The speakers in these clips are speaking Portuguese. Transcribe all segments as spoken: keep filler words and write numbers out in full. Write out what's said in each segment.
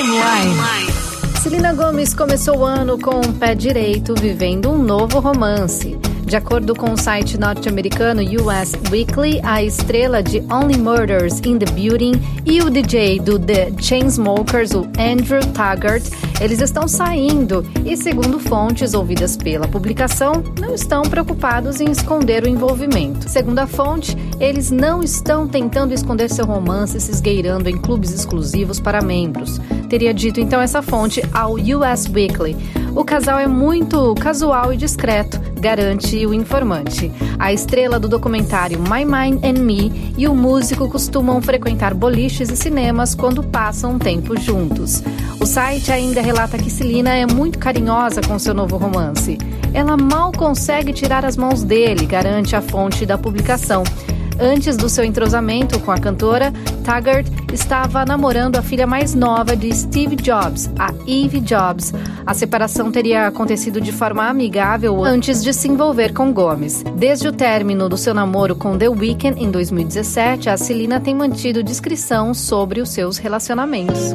Timeline. Selena Gomez começou o ano com o pé direito, vivendo um novo romance. De acordo com o site norte-americano U S Weekly, a estrela de Only Murders in the Building e o D J do The Chainsmokers, o Andrew Taggart, eles estão saindo e, segundo fontes ouvidas pela publicação, não estão preocupados em esconder o envolvimento. Segundo a fonte, eles não estão tentando esconder seu romance se esgueirando em clubes exclusivos para membros. Teria dito então essa fonte ao U S Weekly. O casal é muito casual e discreto, garante o informante. A estrela do documentário My Mind and Me e o músico costumam frequentar boliches e cinemas quando passam um tempo juntos. O site ainda relata que Selena é muito carinhosa com seu novo romance. Ela mal consegue tirar as mãos dele, garante a fonte da publicação. Antes do seu entrosamento com a cantora, Taggart estava namorando a filha mais nova de Steve Jobs, a Eve Jobs. A separação teria acontecido de forma amigável antes de se envolver com Gomez. Desde o término do seu namoro com The Weeknd em dois mil e dezessete, a Selena tem mantido discrição sobre os seus relacionamentos.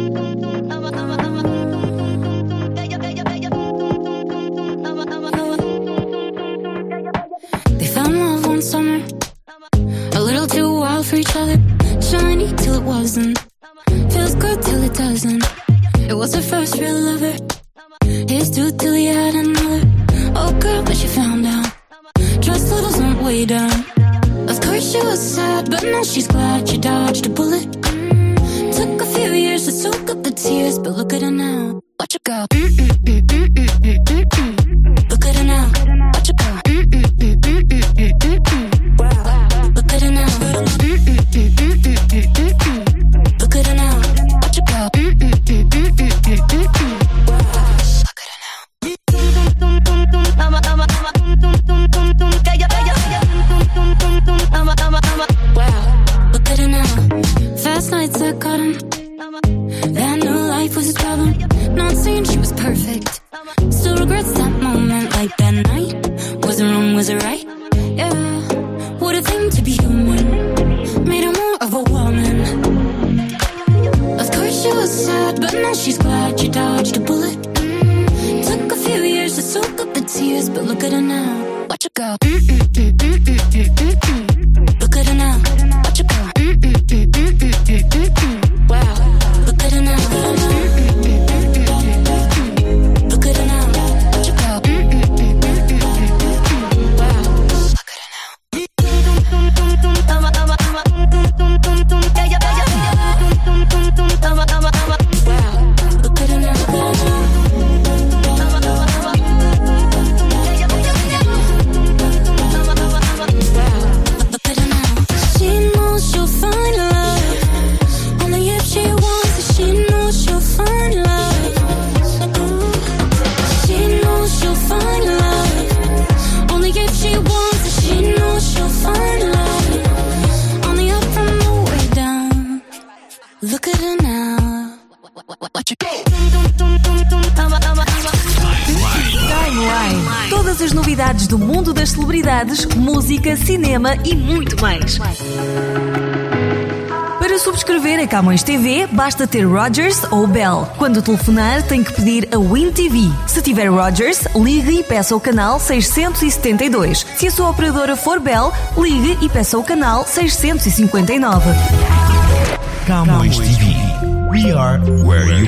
For each other, shiny till it wasn't. Feels good till it doesn't. It was her first real lover. Here's two till he had another. Oh girl, but she found out trust levels went way down. Of course she was sad, but now she's glad she dodged a bullet. Took a few years to soak up the tears, but look at her now. Watch her go. Look at her now. Watch her go. Look at her now. Look at her now. Watch her go. Look at her now. Wow. Look at her now. Fast nights I caught him. That new life was his problem. Not saying she was perfect. Still regrets that moment. Like that night. Was it wrong? Was it right? Yeah. What a thing to be human. Made her more of a woman. Of course she was sad, but now she's glad she dodged a bullet. Took a few years to soak up the tears, but look at her now. Watch her go. Look at her now. Watch her go. Wow. Look at her now. Look at her now. Watch her go. Wow. Look at her now. Look at her now. Watch her go. Timeline. Todas as novidades do mundo das celebridades, música, cinema e muito mais. Para subscrever a Camões T V, basta ter Rogers ou Bell. Quando telefonar, tem que pedir a Win T V. Se tiver Rogers, ligue e peça o canal seiscentos e setenta e dois. Se a sua operadora for Bell, ligue e peça o canal seiscentos e cinquenta e nove. Camões T V. We are where you